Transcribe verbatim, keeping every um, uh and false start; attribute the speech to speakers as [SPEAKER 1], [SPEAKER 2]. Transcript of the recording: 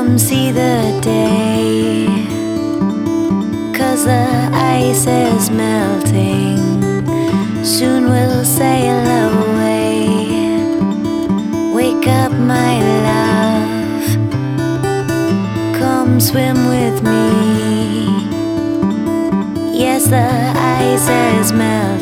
[SPEAKER 1] Come see the day, 'cause the ice is melting. Soon we'll sail away. Wake up, my love, come swim with me. Yes, the ice is melting.